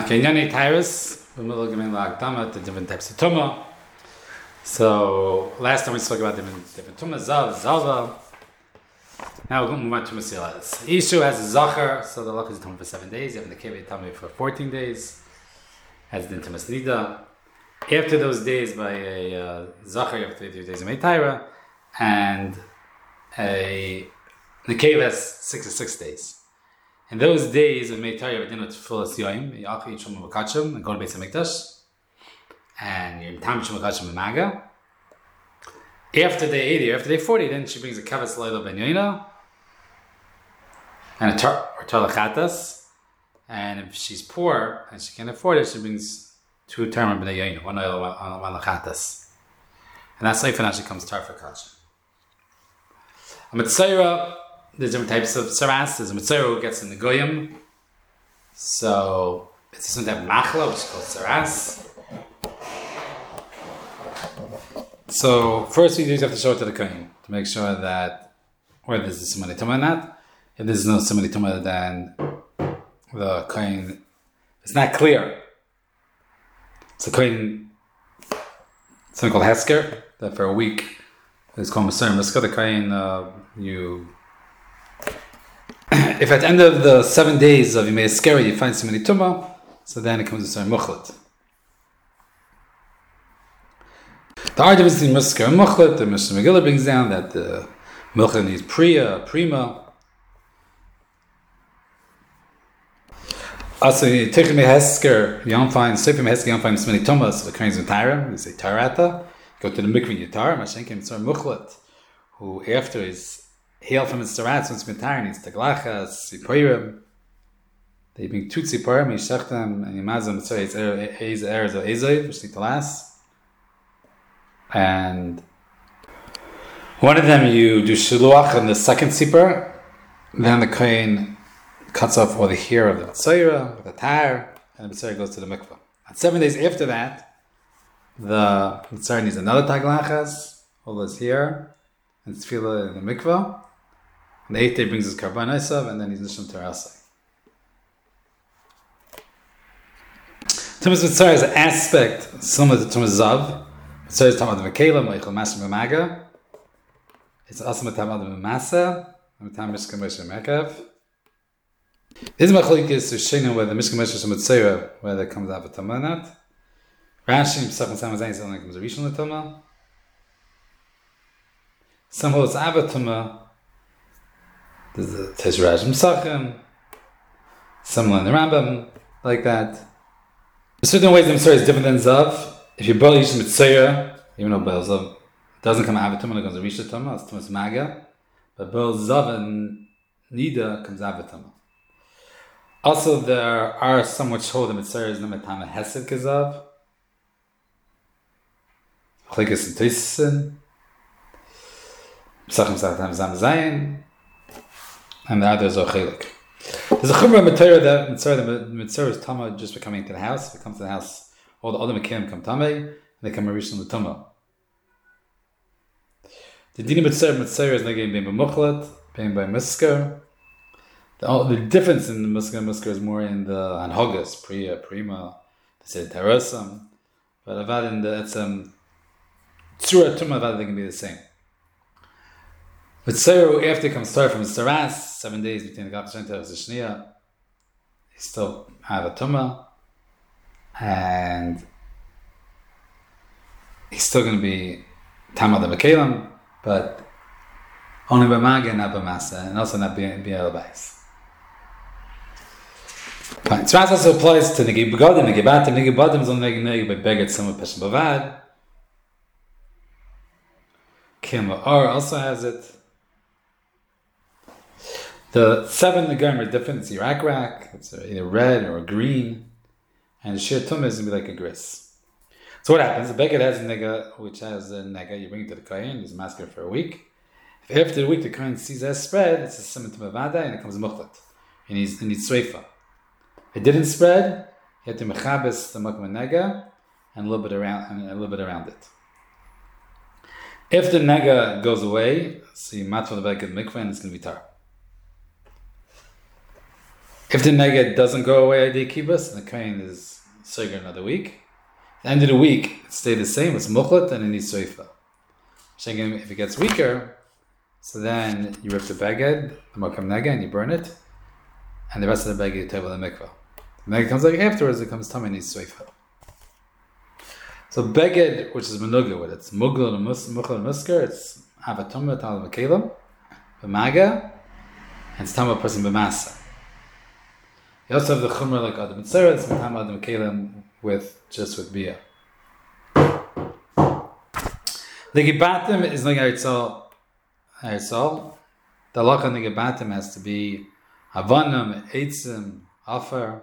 Kenyani Tyrus, we're looking at the different types of tumah. So last time we spoke about different tumah, zav, zava. Now we're going to move on to Mesilas. Ishu has a zachar, so the luck is tumah for 7 days. You have the kevei tumah for 14 days. Has the intimus nida. After those days, by a zachar, you have 3 days of meitaira, and the cave has 6 days. In those days of Meitar, you have a dinner to fill a siyoim, you offer each one of Makachim, and go to Beis HaMikdash, and you're Tam Shum Makachim and Maga. After day 80, after day 40, then she brings a Kavas Loilo Ben Yoina, and a Tarlachatas, and if she's poor, and she can't afford it, she brings 2 Tarma Ben Yoina, 1 oil, 1 Lachatas. And that's like when she comes Tar for Kachim. A Mitzayra, there's different types of saras. There's a mitzvah who gets in the goyim. So it's something that machla, which is called saras. So first we do have to show it to the kohen to make sure that whether there's a simani tumah or not. If there's no simani tumah, then the kohen, it's not clear. So kohen, something called hesker, that for a week it's called Masar Miska. The kohen, if at the end of the 7 days of Yimei Eskeri you find so many tumah, so then it comes to Sar Muchlet. The argument between Musker and Muchlet, the Mishnah Megillah brings down that the Muchlet needs Prima. Also, you take Yimei Hesker, you don't find Sefer Yimei Hesker, you don't find so many tumah, so the Kohen's in Tyra, you say Tarata, go to the Mikveh and Yatar, Mashenkim Sar Muchlet, who after is hail from his sarat, since Mitar needs Taglachas, Sipurim. They bring 2 Sipurim, Yishachtem, and Yamazam, so it's Erez of Ezoiv, which is the last. And one of them you do Shiluach in the second Sipur, then the Kohen cuts off all the hair of the Mitzayra, with a tar, and the Mitzayra goes to the Mikvah. And 7 days after that, the Mitzayra needs another Taglachas, all this hair, and Tefillah in the Mikvah. On the 8th day brings his Karban Esav, and then he's Nisham Terasai. Tumas Mitzvah is an aspect similar to Tumas Zav. Mitzvah is Tamad V'Kela, Meichel Masa B'Maga. It's also Tamad V'Masa, and Tam Mishka Moshe Mekav. This Machalik is to Shena where the Mishka Moshe Mitzvah, where there comes out a Tamanat. Rashi, Pesach and Samazayim, so only comes a Rishon L'Tamah. Some holds Avatama. There's a Tezraj M'sachim, some in the Rambam, like that. There's certain ways the Mitzvah is different than Zav. If you boil Yish Mitzvah, even though boil Zav doesn't come Avatama, it comes a Risha Tama, it's Tumas Maga. But boil Zav and Nida comes Avatama. Also, there are some which hold the Mitzvah is not Tama Hesed Kezav. Chlikas and Tisin. Pesachim Sachim Zayin. And the others are chelik. There's a chumrah Mitzvah that Mitzvah is Tama just for coming to the house. If it comes to the house, all the other Mekim come Tama, and they come Rishon L'Tama. The Dini Mitzvah is not being by Muchlet, being by Misker. The difference in the Misker and Misker is more in the Anhogas, Priya, Prima, they say Terasam. But Avad in the Tzura Tumah, they can be the same. But so after it comes start from Saras, 7 days between the Gapach and the Shnia, he still have a Tumah, and he's still going to be Tamad V'Kelam, but only by Maga and not by Masa, and also not by Elabais. Fine. Saras also applies to Negi Begadim, Negi Batim, Negi Badim is only Negi by Beged, some of Peshem Bavad. Kim Ar also has it. The 7 Negarim are different. It's Irak, it's either red or green, and the Shir Tumah is going to be like a gris. So what happens? The Beged has a nega, which has a nega, you bring it to the Kohen, he's masked for a week. If after the week the Kohen sees that spread, it's a Simon Tumah Vada, and it comes Muchlet. He needs Sreifa. It didn't spread, you have to Mechabes the Mukma nega, and a little bit around it. If the nega goes away, so you match for the Beged Mikveh, and it's going to be tar. If the neged doesn't go away at the kibbutz, and the kohen is soiger another week, at the end of the week, it stayed the same, it's muchlet, and it needs soifa. If it gets weaker, so then you rip the beged, the mokam neged, and you burn it, and the rest of the beged you table the mikvah. The neged comes like afterwards, it comes tummy and needs soifa. So beged, which is menuga with it, it's mugla and musker, it's avatumah, tal v'kelim, b'maga, and it's tamah person b'masa. You also have the chumrah like Adam and Sarah, it's Tam Adam Kalim with bia. The Gibatim is like Aritzal. The halacha in the Gibatim has to be Havanam, Eitzim, Afar.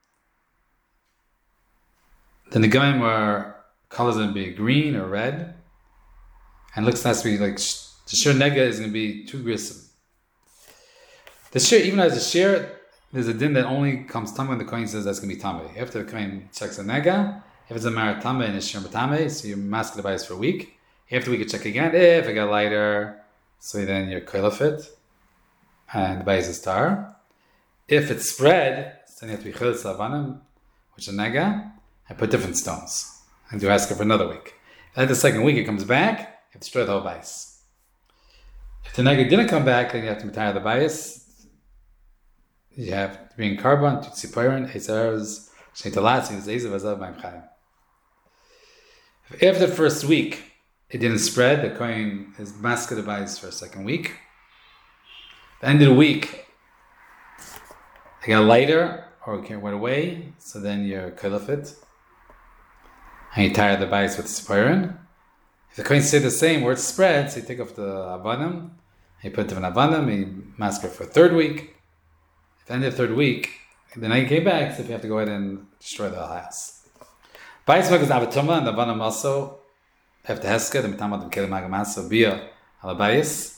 The Negaim are colors going to be green or red. And looks has to be like, the Shir Nega is going to be too grissom. The Shir, even as a Shir, there's a din that only comes tameh when the kohen says that's going to be tameh. After the kohen checks a nega, if it's a marat tameh and it's shir tameh, so you mask the bias for a week. After we can check again. If it got lighter, so then you're koilafit, and the bias is tar. If it's spread, then you have to be chilitz lavanim, which is a nega, and put different stones, and you ask her for another week. Then the second week it comes back, you have to destroy the whole bias. If the nega didn't come back, then you have to retire the bias. You have to be in carbon, Tutsipirin, Eitzar's, Shnitalatz, and Zezav Azav Baim Chaim. After the first week, it didn't spread, the kohen is masked advice for a second week. At the end of the week, it got lighter, or it went away, so then you're kolafit, and you tire the bias with Tzipirin. If the kohen stayed the same, where it spreads, so you take off the Avanim, you put them in Avanim, and you mask it for a third week. At the end of the third week, the night came back, so if you have to go ahead and destroy the house. Bayis Mak is Avatuma, and the Vanam also have to Heska, the Mitamad and Kelim Agamaso, Bia, Alabayis.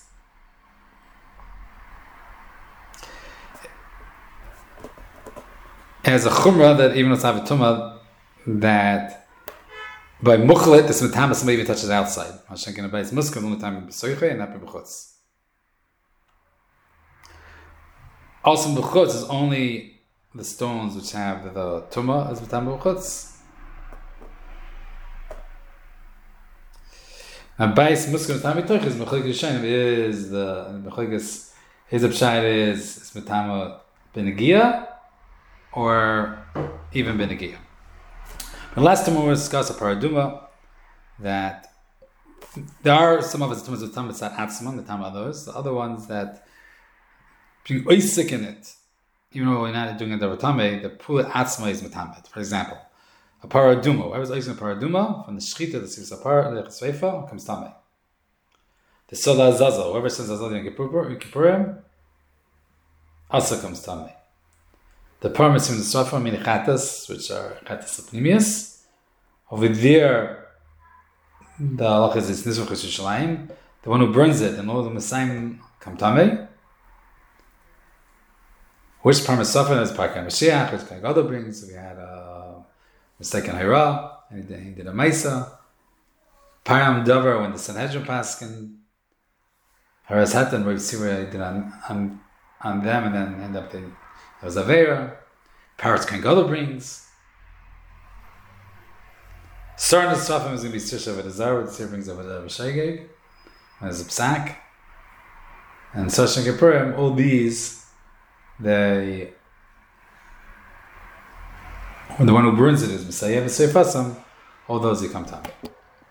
It has a Chumrah that even with Avatuma, that by Mukhlet, this Mitamas may even touch it outside. Mashankin Abayis Muskim, only time Besoiche, and not Bechutz. Also, Bechutz is only the stones which have the Tumah as B'tam Bechutz. Now, Bais Muskim B'tam B'toich is Mechalik Yishayim is the Mechalikas, his Abshayr is B'tam B'negia or even B'negia. The last time we discussed a paraduma that there are some of its Tumas B'tam B'tzat Atzman, the Tam others, the other ones that being oisik in it, even though we're not doing it davatame, the pula atzma is metamet. For example, a paraduma. Whoever's oisik a paraduma from the shchita, the sivsapar, the chesveifa comes tame. The sola azazel. Whoever says azazel in Kippurim, also comes tame. The parmesim in the sofa mean chatas, which are chatas apnimius. Over there, the halach is nisvach Yerushalayim. The one who burns it and all the Messiahim come tame. Which Parmesan is Parkan Mashiach, which Kohen Gadol brings. We had a mistake in Hira, and he did a Maisa. Param Dover, when the Sanhedrin Paskin, Haras Hatan, where you see where he did on them, and then end up there was Avera. Paras Kohen Gadol brings. Sarn and Srafim is going to be Stisha with the Zara, the Sir brings over the Rishageg, and there's a Psak. And Sashan Kippurim, all these. When the one who burns it is Messiah, all those you come to.